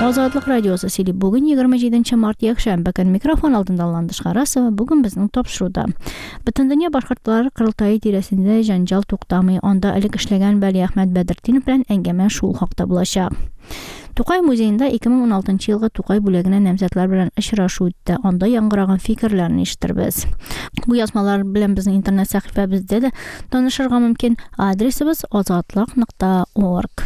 Azadlık Radiosu sili bugün 27 mart yakşanbə gün mikrofon altında Landış Qarasova bugün bizning topşuruda. Bütün dünya başqurtları qurultayı dirəsində janjal to'xtamay, onda alik ishlagan Vali Ahmed Badretdinov bilan әңгәмә шул haqda bulashaq. To'qay muzeyində 2016 yılғы To'qay бүләгенә namzatlar bilan uchrashuv o'tdi. Onda yangrag'an fikrlarni eshittirmiz. Bu yozmalar bilan bizning internet sahifamizda da tanishirga mumkin. Adresimiz ozodlik.org.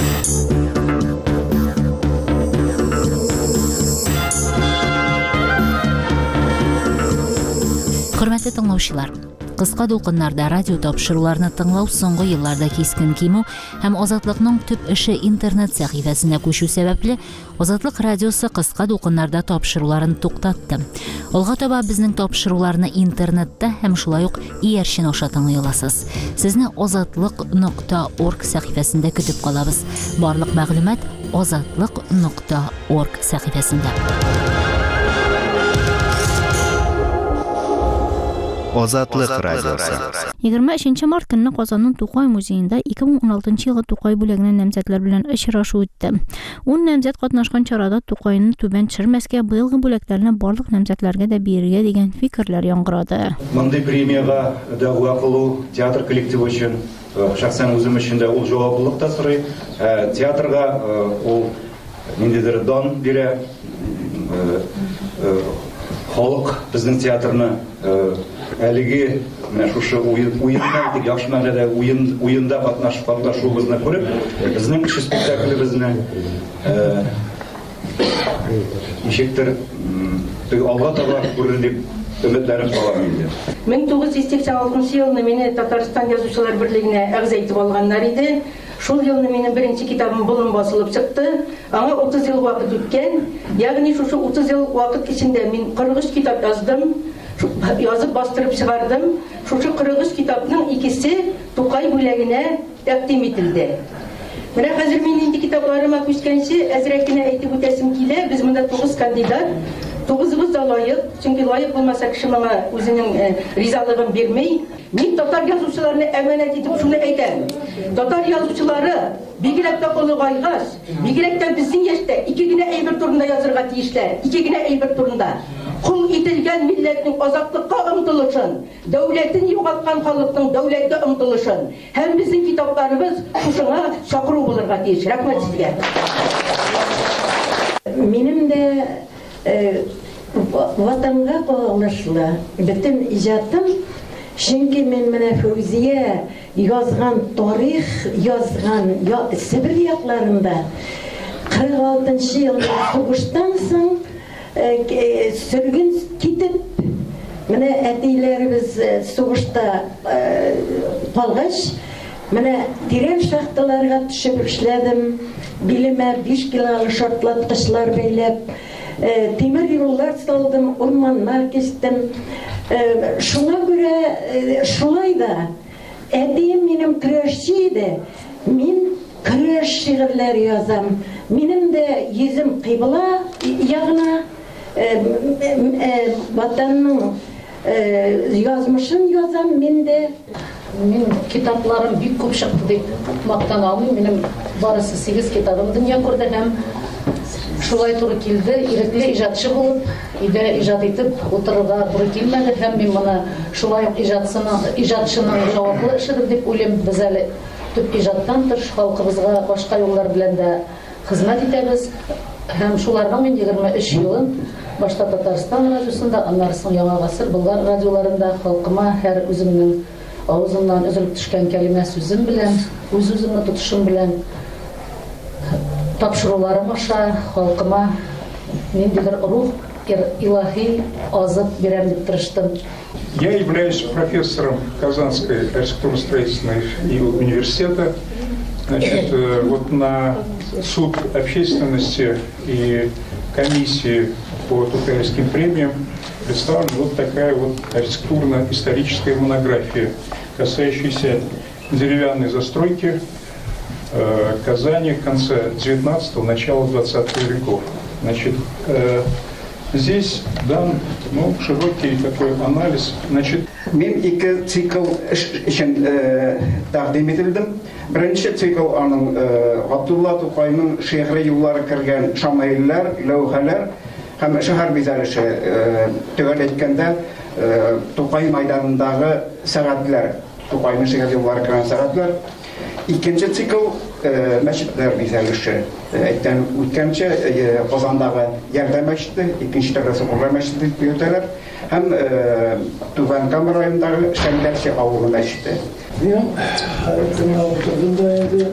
Hörmətli dinləyicilər, qısqa dolqunlarda radio topşırıqlarını dinləu soңғы yıllarda keskin kemu həm Azadlıqның tüp işi internet səhifəsinə köçü səbəbli Azadlıq radiosu qısqa dolqunlarda topşırıqlarını toxtatdı. Olğa taба bizning topşırıqlarını internetdə həm şulay uq iyərşin oşa dinləyə alasınız. Sizni ozadlıq.org səhifəsində kütüb qalabız. Barlıq məlumat ozadlıq.org səhifəsində. Azadlık Radyosu. 23 mart günü Qozonning To'qay muzeyində 2016 yılғы To'qay бүләгенә namzatlar bilan uchrashuv o'tdi. 10 namzat qatnashgan çarada To'qayni tuban tushirmasga, buyilgi бүләкләрне барлык намзатларга да берергә дигән фикерләр яңгырады. Мондай премияга дәгъва кылу театр коллективы өчен шәхсән үзем өчен дә ул җаваплылык та сорый. Театрга ул ниндидер дан бирә. Халык безнең театрны әлеге шушы уенда яхшы мәгънәдә уенда катнашуыбызны күреп, безнең кеше спектаклебезне ничектер алга таба күрер дип өметләрем кала инде. 1986 елны мине Татарстан язучылар берлегенә әгъза итеп алганнар иде. Шул елны минем беренче китабым булын басылып чыкты. Аңа 30 ел вакыт үткән. Ягъни шушы 30 ел вакыт ичендә мин 43 китап яздым. Yazıp bastırıp çıkardım. Şu 43 kitapның ikisi To'qay бүләгенә тәкъдим ителде. Менә хәзер мин инде китапларыма күчкәнче әзрәкенә әйтеп үтәсем килә. Без монда 9 кандидат. 9-ыбыз да лайык. Чөнки лайык булмаса кеше моңа үзенең ризалыгын бирмәй. Мин татар язучыларына әманәт итеп шуны әйтәм. Татар язучылары бигрәк тә олыгайгач, бигрәк тә безнең яшьтә ике генә әйбер турында язырга тиешләр. Ике генә әйбер турында. Кул ителгән милләтнең азатлыкка омтылышын, дәүләтен югалткан халыкның дәүләткә омтылышын һәм безнең китапларыбыз шушыңа чакыру булырга тиеш. Рәхмәт сезгә. Минем дә ватанга кагылышлы бөтен иҗатым, чөнки мен менә Фәүзия язган тарих, язган Себер якларында 46 елда сугыштан соң sürgün kitip, mene әтиләребез сугышта калгач, менә тирән шахталарга төшеп эшләдем. Билемә 5 килолы шартлаткычлар бәйләп, тимер юллар салдым, урманнар кестем. Шуңа күрә шулай да әтием минем көрәшче иде. Мин көрәш шигырьләр язам. Минем дә йөзем кыйбла ягына ватанның язмышын язам мен дә. Мин китапларым бик күп чыкты дип мактана алмыйм. Минем барысы 8 китабым дөнья күрде һәм шулай туры килде. Ирекле иҗатчы булып, өйдә иҗат итеп утырырга туры килмәде һәм мин моны шулай ук иҗатчының җаваплы эшедер дип уйлыйм. Без әле төп иҗаттан тыш халкыбызга башка юллар белән дә хезмәт итәбез. Һәм шуларның мин 23 елын башта Татарстан радиосында, аннан соң Яңа Гасыр Болгар радиоларында халкыма һәр үземнең авызымнан өзелеп төшкән кәлимә сүзем белән, үз-үземне тотышым белән тапшыруларым аша халкыма ниндидер рух илаһи азык бирәм дип тырыштым. Я являюсь профессором Казанской архитектурно-строительного университета. Значит, вот на суд общественности и комиссии по Тукаевским премиям представлена вот такая вот архитектурно-историческая монография, касающаяся деревянной застройки Казани конца 19-го, начала 20 веков. Значит, здесь дан широкий такой анализ. Значит, Мен ике цикл өчен тәкъдим ителдем. Birinci cikl aның Габдулла Тукайның шәһри юллары кергән шамаиллар, ләүхәләр һәм шәһәр бизәлеше төгәл әйткәндә Тукай мәйданындагы сәгатьләр, Тукайның шәһәр юллары кергән сәгатьләр. Икенче цикл мәчетләр бизәлеше. Әйттән үткәнчә Казандагы Ярдәм мәчете, икенче тәрәсе Кубра мәчете дип йөртәләр. Һәм Туган Кама районындагы Шәмдәрче авылы мәчете. Hayatımda oturdığımda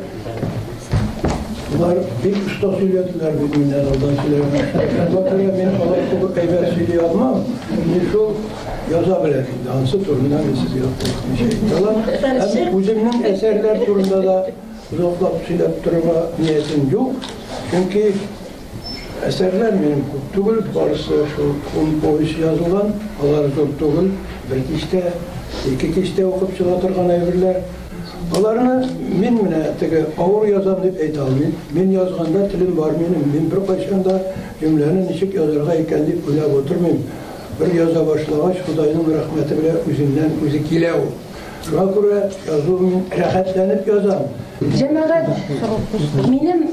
bunlar bir usta söylediler birbirinden oradan söylemeye. Bakırya benim Allah'ı kayber söylüyor ama şu yazabilir. Dansı turundan siz yaptığınız bir şey. Tamam. Hem uzunun eserler turunda da uzaklap söyleyip durma niyetim yok. Çünkü eserler benim kuttuğul, barısı şu boyusu yazılan, alar zor tuğul, bir kişide, iki kişide okup çılatırgan evirler. Onlarını men ağır yazam deyip ayta almayın. Men yazganda tilim var benim. Men bir kaçanda cümleni nişik yazarga ekan deyip oylap oturmayım. Bir yaza başlagaç Xudayның rahmeti bile üzünden üzü kilev. Şuna göre yazıyorum, rahatlanıp yazam. Cemaat, benim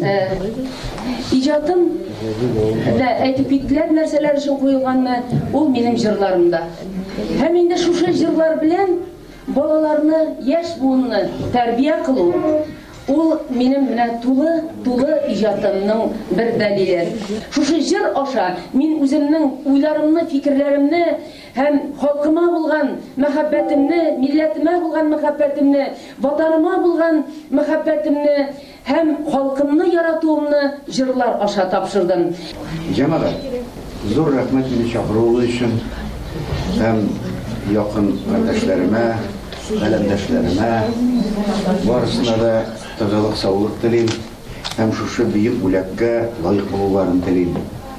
icatım ve aytıp gittiler narsalar için koyulganı o benim jırlarımda. Hem indi şuşa jırlar bilen balalarını, yaş buğunu terbiye kılı. O benim tulu icatımның bir delili. Şuşa jır aşa, men özümның uylarımны, fikirlerimni hem halkıma bulgan muhabbetimni, milletime bulgan muhabbetimni, vatanıma bulgan muhabbetimni hem halkımны yaratığımni jırlar aşa tapşırdım. Cemaat, zor rahmet beni çağırdığı için hem yakın kardeşlerime, alemdaşlarıma, varısına da tazalıq sağlık dileyim, hem şu büyük ulakka layık bulurlarını dileyim.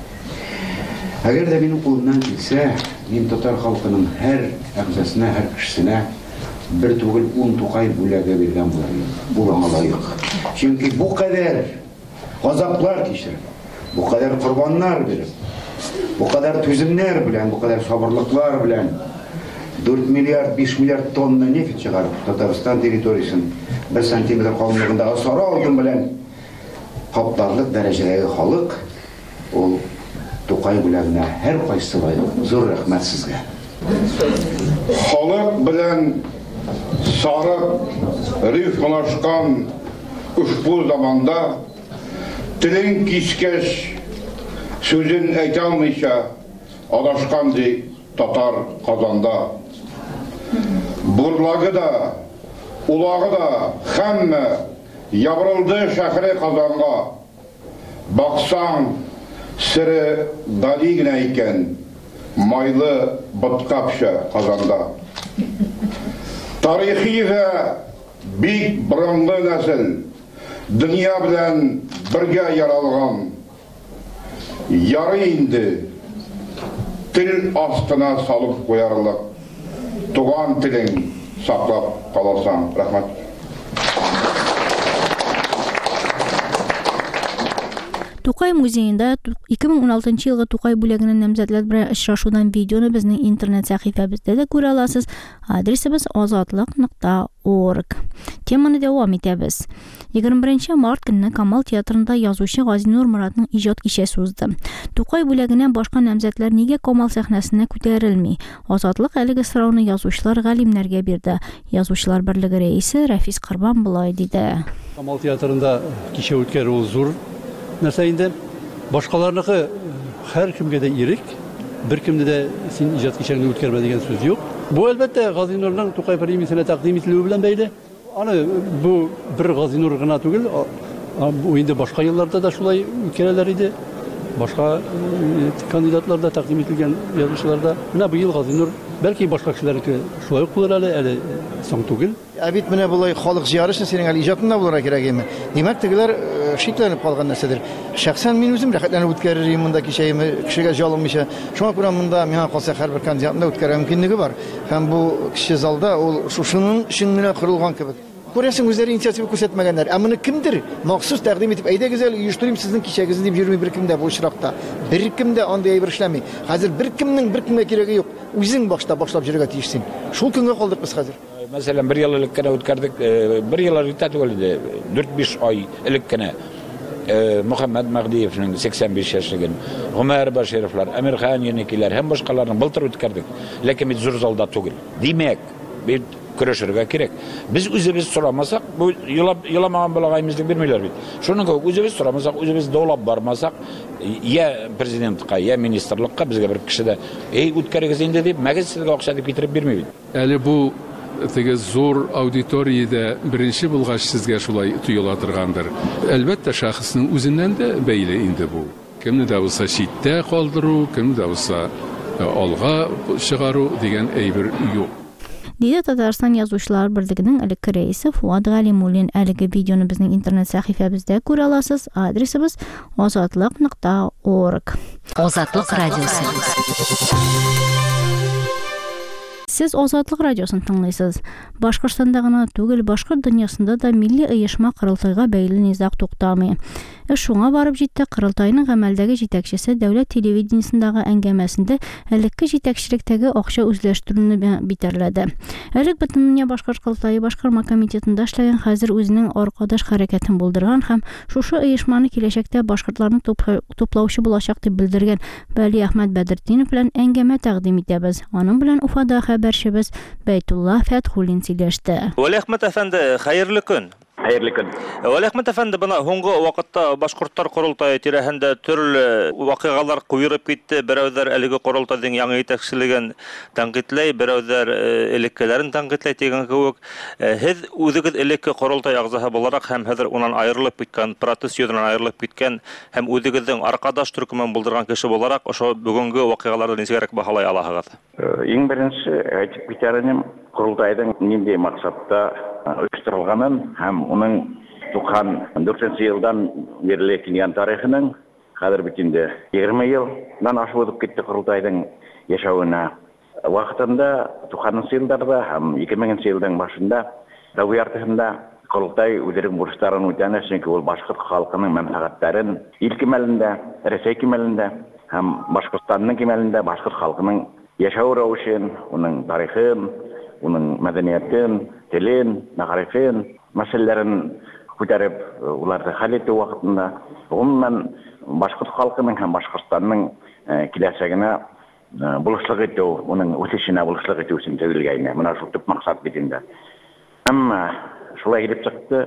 Eğer de benim kolumdan gelse, ben Tatar halkının her əqzəsinə, her kişisine bir tuğul 10 Tokay bulaga vergen bu bana layık. Çünkü bu kadar gazaplar geçirip, bu kadar kurbanlar verip, bu kadar tüzümler bilen, bu kadar sabırlıklar bilen 4 milyar, 5 milyar tonna neft çıkarıp Tataristan teritoriyasının 1 santimetre kalınlığında sarı altın bilen kaptarlık derecedeki halk o Tokay bulagına her kayısı zor rahmet sizge. Halk bilen sarı rifkalaşkan ushbu zamanda tilin kiskeş sözün aytolmaysa adashqandı Tatar Kazanda. Burlagı da, ulağı da hemme yavrildi şehri Kazan'a. Baksan sırı daligine iken maylı bıtkapşa Kazanda. Tarihi ve büyük bırınlı nesil dünya bilen birge yaralgan yarı indi til astına salıp koyarlık tuğan tilin saklap kalarsan. Rahmet. Тукай музейында 2016 елгы Тукай бүлегенең намзәтләр белән очрашудан видеоны безнең интернет сәхифәбездә дә күрә аласыз. Адресыбыз azatlyk.org. Теманы дәвам итәбез. 21 март көнне Камал театрында язучы Газинур Моратның иҗат кичәсе узды. Тукай бүлегенә башка намзәтләр нигә Камал сәхнәсенә күтәрелми? Азатлык әлеге сорауны язучылар галимнәргә бирде. Язучылар берлеге рәисе Рафис Кырбан булай диде. Камал театрында кичә үткәрү ул зур нәрсә инде. Башкаларныкы һәр кемгә дә ирек, бер кемдә дә син иҗат кичәңне үткәрмә дигән сүз юк. Бу әлбәттә Газинурның Тукай премиясенә тәкъдим ителүе белән бәйле. Аны бу бер Газинур гына түгел, бу инде башка елларда да шулай үткәрәләр иде. Башка кандидатлар да тәкъдим ителгән язучыларда. Менә бу ел Газинур бәлки башка кешеләрнеке шулай ук булыр әле соң түгел. Бит менә булай халык җыярышны синең әле иҗатында булырга кирәк име. Димәк, тегеләр шикләнеп калган нәрсәдер. Шәхсән мин үзем рәхәтләнеп үткәрерим монда кичәйме, кешегә җалынмыйча. Шуңа күрә монда миңа калса һәрбер кандидатны үткәрә мөмкинлеге бар. Һәм бу кеше залда ул шушының өчен генә корылган кебек. Күрәсең, үзләре инициатива күрсәтмәгәннәр. Ә моны кемдер махсус тәкъдим итеп, әйдәгез әле оештырыйм сезнең кичәгезне дип йөрми бер кемдә бу очракта. Бер кемдә андый әйбер эшләми. Хәзер бер кемнең бер кемгә кирәге юк. Үзең башлап йөрергә тиешсең. Шул көнгә калдык без хәзер. Mesela bir yıl ilk kene ötkerdik, bir yıl ötkerdik öyle 4-5 ay ilk kene Muhammed Magdiyev'nin 85 yaşlıgın, Ömer Başarifler, Emir Khan yenikiler, hem başkalarının bultur ötkerdik. Lakin biz zor zalda tugil. Demek, bir körüşürge gerek. Biz özümüz soramasak, bu yılamagan balagayımızlık bir milyar bit. Şunun ki özümüz soramasak, özümüz dolap barmasak, ya prezidentlikka, ya ministerlikka bizge bir kişi de ötkergez indi deyip, мәгіз sizge okşadık bitirip birmeydi. Әлі bu теге зур аудиторияда birinci bulgaç sizge şulay tuyula turgandır. Elbette şahsının özünden de beyli indi bu. Kimni de olsa şitte kaldırı, kimni de olsa alga çıgarı degen eybir yok. Deydi Tatarstan Yazıçılar Birliği'nin ilk reisi Fuad Galimulin. Әлеге videonu bizning internet sahifamizda ko'ra olasiz. Adresimiz ozodlik.org. Ozodlik radiosi. Siz Ozodlik radiosunu tыңлайсыз. Башкортстанда гына түгел, башкорт дөньясында да милли оешма кырылтайга бәйле низак туктамый. Шуңа барып җитте. Кырылтайның гамәлдәге җитәкчесе дәүләт телевидениесендәге әңгәмәсендә элекке җитәкчелектәге акча үзләштерүне битәрләде. Элек Бөтендөнья башкорт кырылтайы башкарма комитетында эшләгән, хәзер үзенең аркадаш хәрәкәтен булдырган һәм шушы оешманы киләчәктә башкортларны туплаучы булачак дип белдергән Бәли Әхмәт Бәдретдинов белән әңгәмә тәкъдим итәбез. Аның белән Уфада хәбәрчебез Бәйтулла Фәтхуллин сөйләште. Вәли Әхмәт әфәнде, хәерле көн. Hayırlı gün. Вәли Әхмәт әфәнде, бына һуңгы вакытта башкортлар курултайы тирәһендә төрле вакыйгалар куерып китте. Берәүләр әлеге курултайның яңа итәкчелеген тәнкыйтьләй, берәүләр элеккеләрен тәнкыйтьләй дигән кебек. Һез үзегез элекке курултай агзаһы буларак һәм хәзер унан аерылып киткән, протест йөзеннән аерылып киткән һәм үзегезнең аркадаш төркемен булдырган кеше буларак, ошо бүгенге вакыйгаларны ничегрәк баһалай аласыз? Иң беренче әйтеп китәрем, курултайның нинди максатта оештырылганын һәм уның 94 елдан бери килгән тарихының хәзер битендә 20 елдан ашып китте курултайның яшәвенә. Вакытында 90 елларда һәм 2000 елның башында Дәү яртыһында курултай үзенең бурычларын үтәне, чөнки ул башкорт халкының мәнфәгатьләрен ил кимәлендә, Рәсәй кимәлендә һәм Башкортстанның кимәлендә башкорт халкының яшәү рәвешен, уның тарихын, уның мәдәниятен, телен, мәгарифен, мәсьәләләрен күтәреп, уларны хәл итү вакытында гомумән башкорт халкының һәм Башкортстанның киләчәгенә булышлык итү, уның үсешенә булышлык итү өчен төзелгән. Менә шул төп максат бит инде. Әмма шулай килеп чыкты.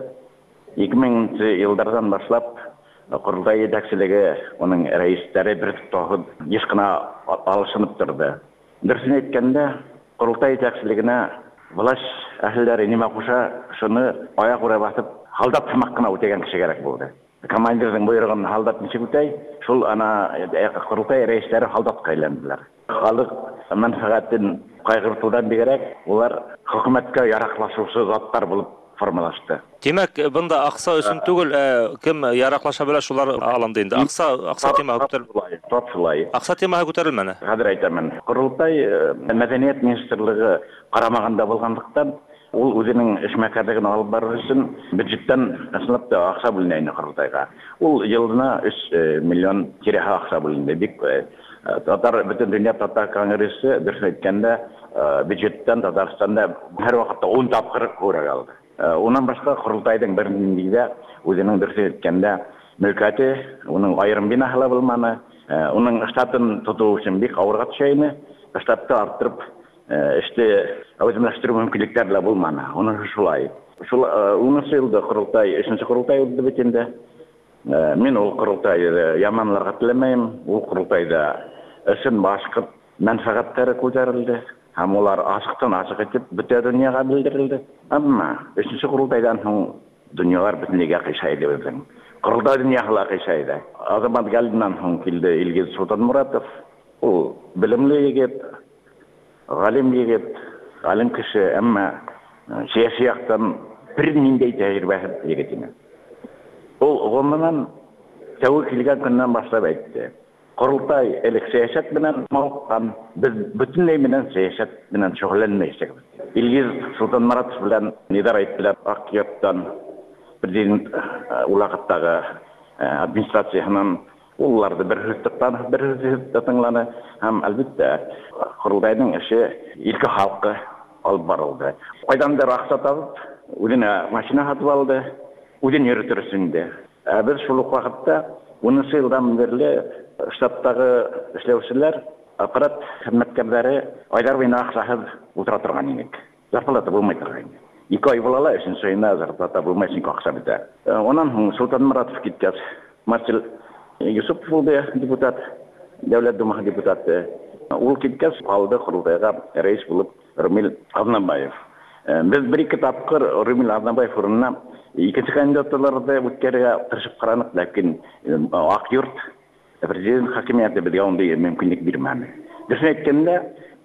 2000 еллардан башлап курултай җитәкчелеге, уның рәисләре бер тотып, еш кына алышынып торды. Дөресен әйткәндә, курултай җитәкчелегенә власть әһелләре нимә куша, шуны аяк үрә басып, халдап сымак кына үтәгән кеше кирәк булды. Командирның буйрыгын халдап ничек үтәй, шул ана курултай рәисләре халдапка әйләнделәр. Халык мәнфәгатен кайгыртудан бигрәк, улар хөкүмәткә яраклашучы заттар булып формалашты. Демәк, бында акса өчен түгел, кем яраклаша белә шулар алынды инде. Акса темага күтәрелмәде. Шулай. Акса темага күтәрелмәде. Хәзер әйтәмен. Курултай мәдәният министрлыгы карамаганда булганлыктан, ул үзенең эшмәкәрлеген алып барыр өчен бюджеттан ысынлап та акча бүленә инде курултайга. Ул елына 3 миллион тирәһе акча бүленде. Бик татар бөтен дөнья татар конгрессы дөрес әйткәндә бюджеттан Татарстанда һәр вакытта 10 тапкыр күрә алды. Унан башка курултайның бернидә үзенең дөрес әйткәндә мөлкәте, уның айрым бинаһы булманы, уның штатын тоту өчен бик авырга төшәйне, штатты арттырып işte özümleştirme mümkünliklerle bulmana. Onu şulay. Onu söyledi kurultay, üçüncü kurultay oldu bitinde. Men o kurultayı yamanlarga tilemeyim. O kurultayda üçün başkırt menfaatleri ko'tarildi. Hem onlar açıktan açık etip bütün dünyaya bildirildi. Ama üçüncü kurultaydan soň dünyalar bütünlüğe kıyşaydı bizim. Kurultay dünyalar kıyşaydı. Azamat geldiğinden soň kildi İlgiz Sultan Muratov. O bilimli yigit, galim yigit, galim kişi ama siyasi yaktan bir nindey tecrübe yigitini. O ondan tevhid kilgen günden başlap aytdı. Kurultay elek siyasat bilen mawqan, biz bütünley bilen siyasat bilen şog'ullanmaysak. İlgiz Sultan Muratov bilen nidar aytdilar Akkiyotdan prezident ulaqatdagi administrasiyadan ulardı bir hüsnattan tanlany hem elbette kurultayning işi ilki halkı алып барылды. Кайдандыр акча табып, өзүнө машина сатып алды, өзүн өрүтүрүсүндө. Biz şuluk vakitte 10 yıldan beri штаттагы эшләүчеләр, аппарат хезмәткәрләре айдар буена акчасыз утыра торган идек. Зарплата булмый торган. 2 ай була, өченче айда зарплата булмай, син акча бетә. Онан соң Султан Муратов киткәч, Марсел Юсупов булды депутат, Дәүләт Думасы депутаты. Ул киткәч, алды курултайга рәис булып Румил Азнабаев. Biz bir-iki tapkır Rümil Aznabay fırınına ikinci kandidatlarında ütkərə tırışıp qaranıq, lakin Akyurt prezident hakimiyyəti bizə onda mümkünlük vermədi. Düşün etkəndə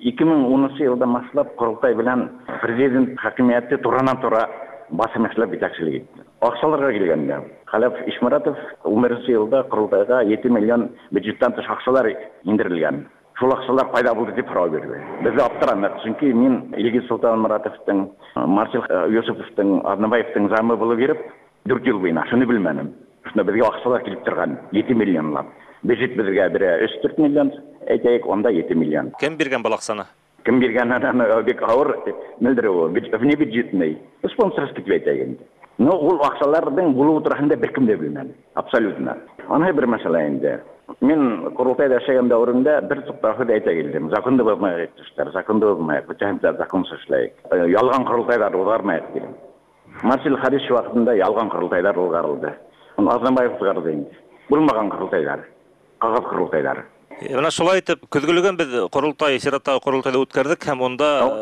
2010 yılda başlap Qurultay bilen prezident hakimiyyəti turan-tura basım əşləb bitəkçilik etdi. Aksalarga gelgəndə Xalaf İşmuratov 11 yılda Qurultayga 7 milyon büdjetdən tış aksalar indirilgan. Şol aksalar payda buldu dep farao berdi. Biz aptarandık, çünkü men Ilgin Sultan Muratov'tың, Marcel Yusupov'тың, Aznabаевтың замы булып берип, 4 yıl буена, шуны билмәдим. Шунда безгә аксалар килеп торган 7 миллионлап. Бюджет безгә бирә 3-4 миллион, әйтәйек, онда 7 миллион. Кем биргән бул акчаны? Кем биргән аны бик авыр мөлдерәү, внебюджетный. Спонсорский дип әйтәйек. Но ул акчаларның булу турында беркем дә белмәде. Абсолютно. Аны бер мәсьәлә инде. Мен Qurultayda эшләгән дәврендә бер туктафы да әйтә килдем. Законда булмай әйттеләр, законда булмай, күчәмдә законсыз эшләйек. Ялган Qurultayдар булгармай дидем. Марсел Хариш вакытында ялган Qurultayдар булгарылды. Аны Азнабаев булгарды инде. Булмаган Qurultayдар, кагаз Qurultayдар. Менә шулай итеп, көзгөлөгөн без Qurultay, Сираттагы Qurultayда үткәрдек һәм онда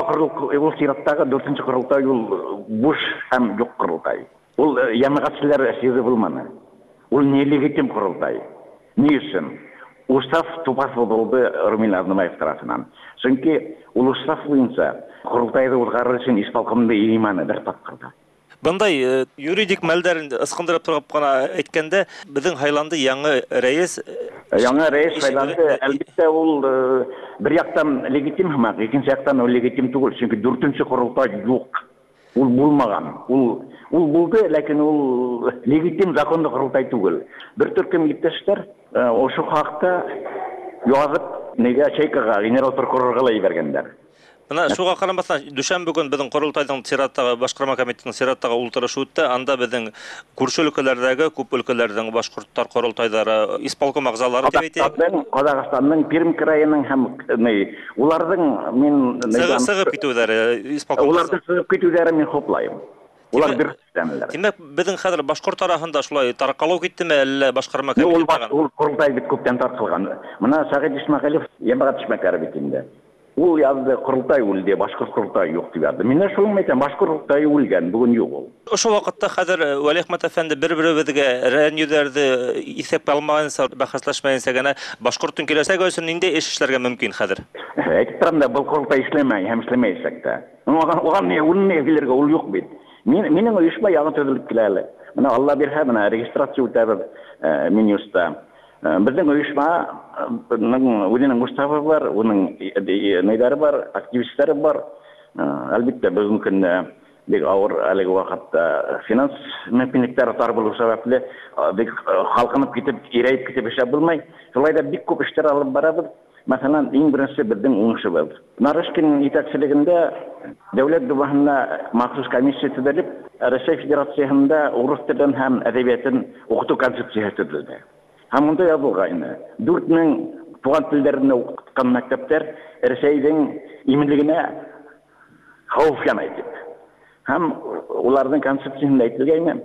Сираттагы 4-нче Qurultay ул буш һәм юк Qurultay. Ул ямагатчылар сезе булманы. Ул нелегитим Qurultay. Ни өчен? Устав тупас булды Румил Азнабаев тарафынан. Чөнки ул устав буенча Qurultayда узгарыр өчен исполкомда иманы бер тапкырда. Бындай юридик мәлдәрен ысқындырып торып кына әйткәндә, безнең Хайланды яңа рәис Хайланды, әлбәттә ул бер яктан легитим һәм икенче яктан ул легитим түгел, чөнки 4-нче Qurultay юк. Ул булмаган. Ул булды, ләкин ул легитим законда Qurultay түгел. Бер төркем иптәшләр ошо хакта язып, нигә Чайкага генерал прокурорга лай бергәннәр. Менә шуга карамастан, дүшәмбе көн безнең Qurultayның Сираттагы башкарма комитетының Сираттагы ултырышы үтте. Анда безнең күрше өлкәләрдәге, күп өлкәләрдән башкортлар Qurultaydары, исполком агзалары дип әйтәләр. Казакъстанның Пермь краеның һәм уларның мен сыгып китүләре, исполком. Уларның сыгып китүләре мен хоплайым. Улар бер системалар. Димәк, безнең хәзер башкорт арасында шулай таркалау киттеме, әллә башкарма комитеты? Ул Qurultay бит күптән таркалган. Менә Сагыд Исмәгыйлев Ямагат эшмәкәре бит инде. Ул язды Qurultay үлде, башкорт Qurultay юк дип язды. Менә шул мәйтәм, башкорт Qurultay үлгән, бүген юк ул. Ошо вакытта хәзер Вәли Әхмәт әфәнде бер-беребезгә рәнҗүләрде исәп алмаганса, бәхәсләшмәенсә генә башкорттың киләсәге өчен инде эш эшләргә мөмкин хәзер. Әйтеп торам да, бу Qurultay эшләмәй, һәм эшләмәйсәк тә. Уган не билергә ул юк бит. Минең оешма яңа төзелеп килә әле. Менә Алла бирһә, менә регистрация үтәбез Минюста. Безнең оешманың үзенең уставы бар, уның нәйләре бар, активистлары бар. Әлбәттә, безнең көндә бик авыр әлеге вакытта финанс мөмкинлекләре тар булу сәбәпле бик халкынып китеп, ирәеп китеп эшләп булмай. Шулай да бик күп эшләр алып барабыз. Мәсәлән, иң беренче безнең уңышыбыз. Нарышкин итәкчелегендә Дәүләт Думасына махсус комиссия төзелеп, Россия Федерациясында урыс телен һәм әдәбиятын укыту концепциясе төзелде. Һәм монда язылган 4000 туган телләрне укыткан мәктәптәр Россиянең иминлегенә хәвеф янай дип. Һәм уларның концепциясында әйтелгән,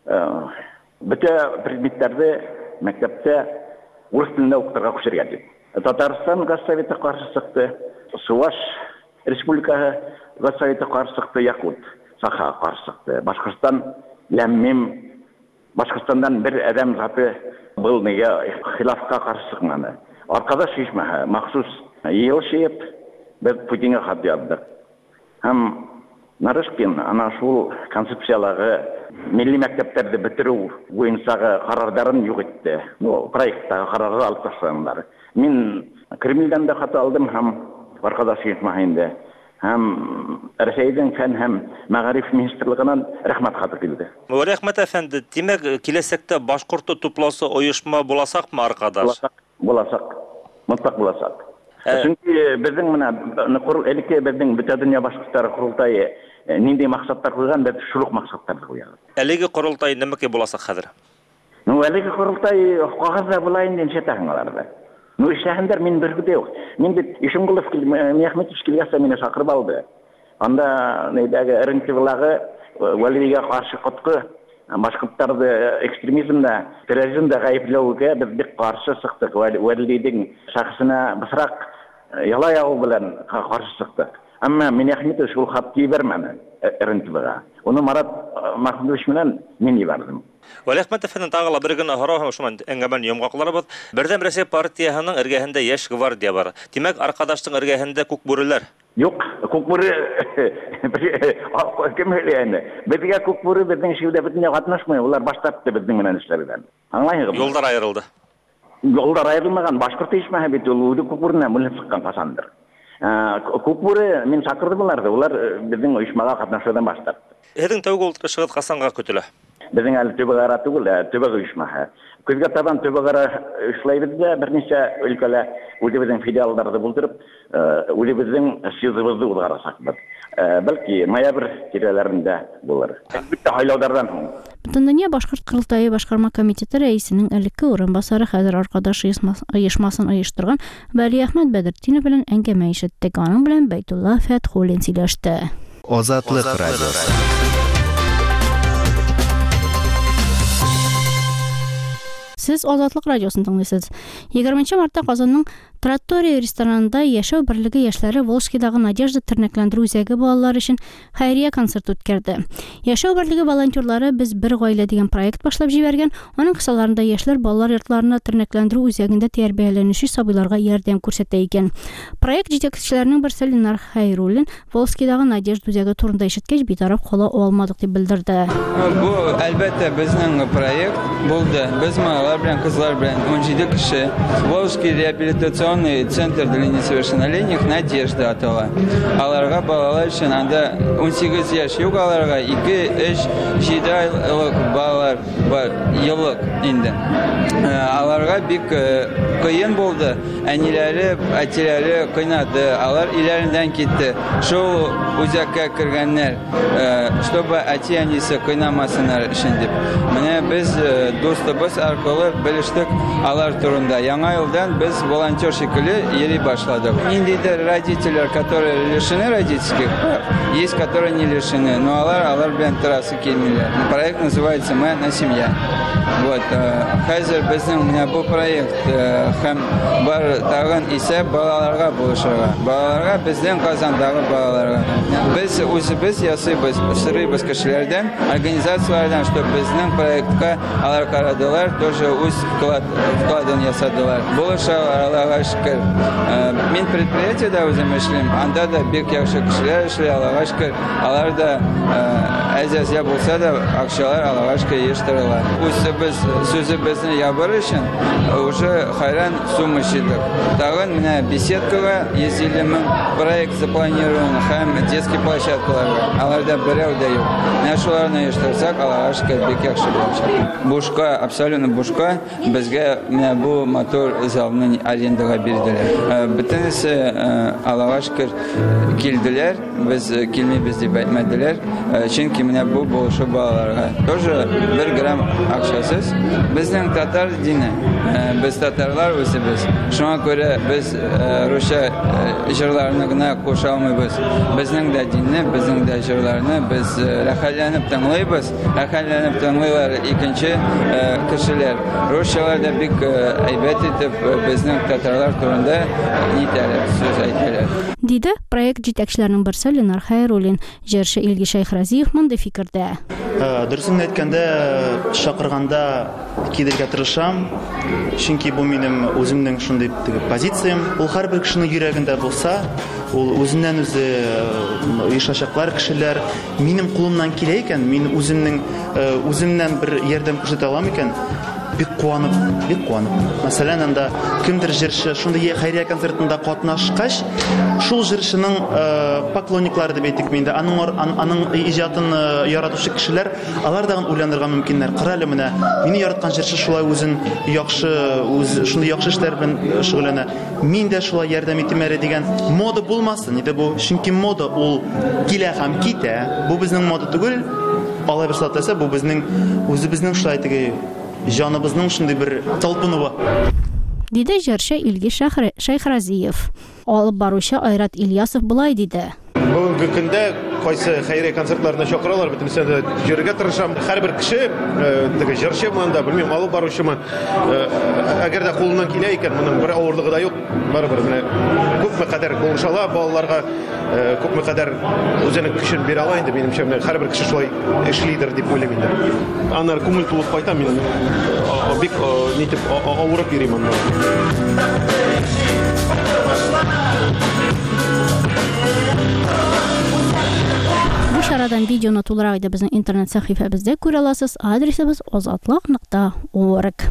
бөтә предметләрне мәктәптә урыс телендә укытырга күчергән дип. Татарстан Госсоветы каршы чыкты, Суваш Республикасы Госсоветы каршы чыкты, Якут Саха каршы чыкты. Башкортстан ләммим, Башкортстандан бер адам заты был нигә хилафка каршы чыкмады. Аркада шишмәһе махсус ел шиеп, без Путинга хат яздык. Һәм Нарышкин ана шул концепцияларга милли мәктәпләрдә бетерү буенча карарларын юк итте. Проекттагы карарга алып ташланганнар. Мин Кремльдән да хат алдым һәм аркада шишмәһендә. Һәм Россиянең фән һәм мәгариф министрлыгыннан рәхмәт хаты килде. Вәли Әхмәт әфәнде, димәк, киләсәктә башкортты тупласы оешма буласакмы аркадаш? Буласак. Мотлак буласак. Чөнки безнең менә элекке безнең бөтен дөнья башкортлары курултайы нинди максаттар куйган, без шул максаттарны куябыз. Әлеге курултай нимәгә буласак хәзер? Әлеге курултай кагазда булайын дип шәтәңләрдә. Эшләгәндәр мин бер гыды юк. Мин бит Ишемгулов Мөхәммәтов килгәндә мине чакырып алды. Анда нидәге Рынтивлагы Валерийга каршы коткы башкортларды экстремизмда, терроризмда гаепләүгә без бик каршы чыктык. Валерийдин шахсына бысрак яла ягу белән каршы чыктык. Әмма Мөхәммәтов шул хат кибермәде Рынтивлага. Уны Марат Махмудович белән мин ибардым. Вали Әхмәтовның тагыла бер генә һорау шумен әңгәмәне йомгакларыбыз. Бердәм Россия партиясының эргәһендә яшь гвардия бар. Димәк, аркадаштың эргәһендә күк бүреләр. Юк, күк бүре кем һәләне. Безгә күк бүре безнең шәүдә бөтенләй катнашмый, улар баштапты безнең менән эшләрдән. Аңлайһығыз? Юлдар аерылды. Юлдар аерылмаган, башкорт ишмәһә бит ул күк бүренә мулла чыккан касандыр. Күк бүре мин чакырдым уларны, улар безнең оешмага катнашудан баштапты. Һеҙҙең тәүге ултырышығыҙ ҡасанға көтөлә? Безнең әле төбәгара түгел, төбәк оешмаһы. Көзгә табан төбәгара эшләйбез дә берничә өлкәлә үзебезнең филиалларҙы булдырып, үзебезнең съездыбызды уҙғарасаҡбыҙ. Бәлки ноябрь тирәләрендә булыр. Бөтә һайлауҙарҙан һуң. Бөтендөнья башҡорт ҡоролтайы башҡарма комитеты рәйесенең элекке урынбасары хәҙер арҡадаш ойошмасын ойошторған Вәли Әхмәт Бәдретдинов белән әңгәмә ишеттек. Аның белән Бәйтулла Фәтхуллин сөйләште. Азатлык радиосы. Сез Азатлык радиосын тыңлайсыз. 20 мартта Казанның Тратория ресторанында Яшәү берлеге яшьләре Волжскидагы Надежда тернәкләндерү үзәге балалар өчен хәйрия концерт үткәрде. Яшәү берлеге волонтерлары без бер гаилә дигән проект башлап җибәргән. Аның кысаларында яшьләр балалар йортларына тернәкләндерү үзәгендә тәрбияләнүче сабыйларга ярдәм күрсәтә икән. Проект җитәкчеләренең берсе Ленар Хайруллин Волжскидагы Надежда үзәге турында ишеткәч битараф кала алмадык дип белдерде. Бу әлбәттә безнең проект булды. Без малар белән кызлар белән 17 кеше Волжский реабилитацион центр для несовершеннолетних Надежда атала. Аларга балалар өчен анда 18 яшь юк, аларга 2-3 җидайлык балалар бар, еллык инде. Аларга бик кыен булды. Әниләре, әтиләре кыйнады. Алар иләреннән китте. Шул үзәккә кергәннәр, чтобы әти-әнисе кыйнамасыннар өчен дип. Менә без достыбыз аркылы белештек алар турында. Яңа елдан без волонтер шикелле йөри башладык. Ниндидер родителлар, которые лишены родительских прав, есть которые не лишены, но алар белән торасы килмиләр. Проект называется «Мы одна семья». Вот, хәзер безнең менә бу проект һәм бар тагын исә балаларга булышырга. Балаларга, безнең Казандагы балаларга. Без үзебез ясыйбыз, сорыйбыз кешеләрдән, организацияләрдән, чтобы безнең проектка алар карадылар, тоже үз вкладын ясадылар. Булышалар, Аллага шөкер. Мин предприятиедә үзем эшлим, анда да бик яхшы кешеләр эшли, Аллага шөкер. Алар да әз-әз булса да акчалар Аллага шөкер еш-тырыла. Үзебез сүзебезне ябыр өчен уже хайран сумма җыйдык. Тагын менә беседкага 150 мең проект запланирован һәм детский площадкаларга. Аларда берәү дә юк. Менә шуларны еш-тырсак, Аллага шөкер бик яхшы булачак. Бушка, абсолютно бушка безгә менә бу мотор залны арендага бирделәр. Бөтенесе Аллага шөкер килделәр. Без килмибез дип әйтмәделәр. Чөнки менә бу булышу балаларга тоже 1 грамм акчасыз. Безнең татар дине, без татарлар үзебез. Шуңа күрә без русча җырларны гына куша алмыйбыз. Безнең дә динне, безнең дә җырларны без рәхәтләнеп тыңлыйбыз. Рәхәтләнеп тыңлыйлар икенче кешеләр. Русчалар да бик әйбәт итеп безнең татарлар турында нитәләр, сүз әйтәләр. Диде проект җитәкчеләренең берсе Ленар Хайруллин. Җырчы Илги Шәйхразиев монда фикердә. Дөресен әйткәндә, чакырганда килергә тырышам, чөнки бу минем үземнең шундый позициям. Ул һәрбер кешенең йөрәгендә булса, ул үзеннән үзе оешачаклар кешеләр минем кулымнан килә икән, мин үземнән бер ярдәм күрсәтә алам икән, бик куанып. Мәсәлән, анда кемдер җырчы шундый хәйрия концертында катнашкач, шул җырчының поклонниклары дип әйтик миндә, аның иҗатын яратучы кешеләр, алар да уйланырга мөмкиннәр. Кыралы менә, мине яраткан җырчы шулай үзен яхшы, шундый яхшы эшләр белән шөгыльләнә. Мин дә шулай ярдәм итим әле дигән мода булмасын иде бу. Чөнки мода ул килә һәм китә. Бу безнең мода түгел. Алай бер сатаса, бу безнең үзебезнең шулай теге җаныбызның шундый бер талпынуы. Диде җырчы Илгиз Шайхразиев. Алып баручы Айрат Ильясов булай диде. Бүгенге көндә кайсы хәйрия концертларына чакыралар, бөтенесе дә җөргә тырышам. Һәрбер кеше, теге җырчы монда, белмим, алып баручымы, әгәр дә кулыннан килә икән, моның бер авырлыгы да юк. Барыбер менә күпме кадәр булышала балаларга, күпме кадәр үзенең көчен бирә ала инде, минемчә, һәрбер кеше шулай эшлидер дип уйлыйм инде. Аннары күңел тулып кайта, мин бик нитеп авырып йөрим анда. Bu şaradan videonu tularak da bizim internet sahifemizde күрә аласыз. Адресimiz ozatlik.org.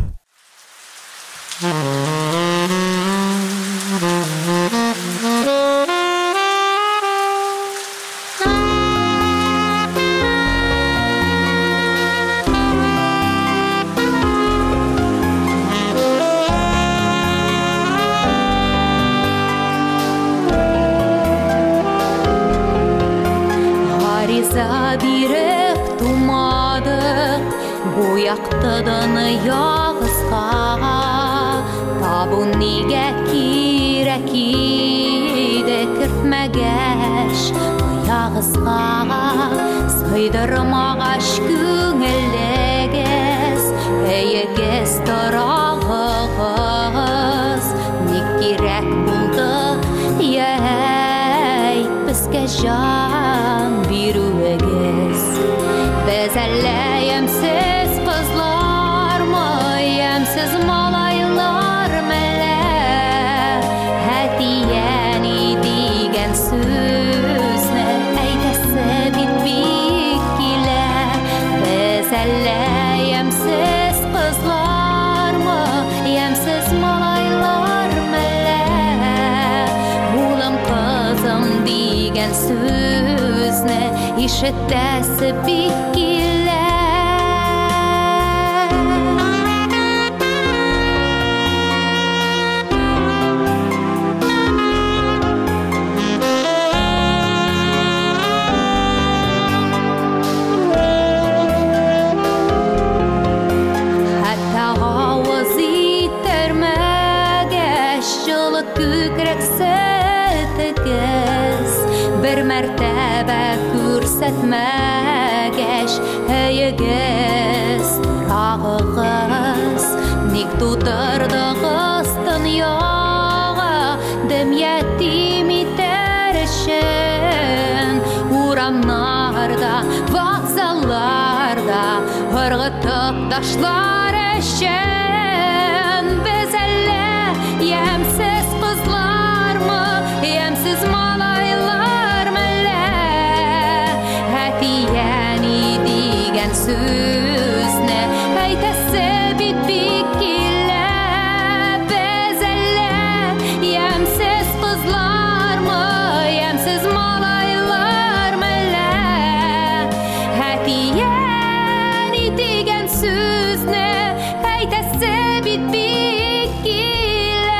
Биреп тумады бу яктыдан ягызга, табу нигә кирәк иде кертмәгәч ягызга, сыйдырмагач күңелегез, әйегез торагыз, ник кирәк булды яй безгә җан бирүегез. Без әллә ямсыз кызлармы, ямсыз малайлармы әллә, әтияни дигән сүзне әйтәсе бит бик килә. Без әллә ямсыз кызлармы, ямсыз малайлармы әллә, улым кызым дигән сүзне ишетәсе бик килә. Хәтта авыз итәрмәгәч җылы күкрәк сәтегез, бер мәртәбә күрсәтмәгәч әйегез торагыз, ник тутырдыгыз дөньяга дем ятим итәр өчен, урамнарда, вокзалларда ыргытып ташлар өчен. Без әллә ямсыз кызлармы, ямсыз малайлармы әллә, әтияни дигән сүзне әйтәсе бит бик килә. Без әллә ямсыз кызлармы, ямсыз малайлармы әллә, әтияни дигән сүзне әйтәсе бит бик килә.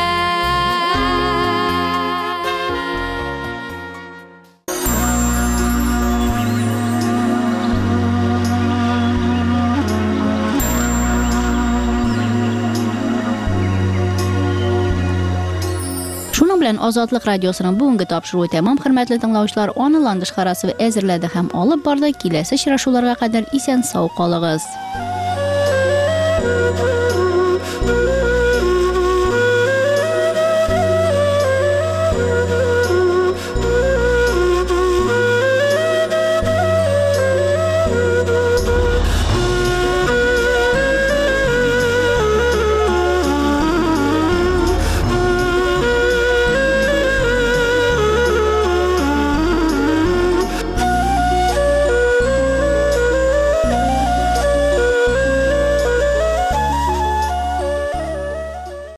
Шуның белән Азатлык радиосының бүгенге тапшыруы тәмам, хөрмәтле тыңлаучылар. Аны ландыш карасы әзерләде һәм алып барды. Киләсе очрашуларга кадәр исән сау калыгыз.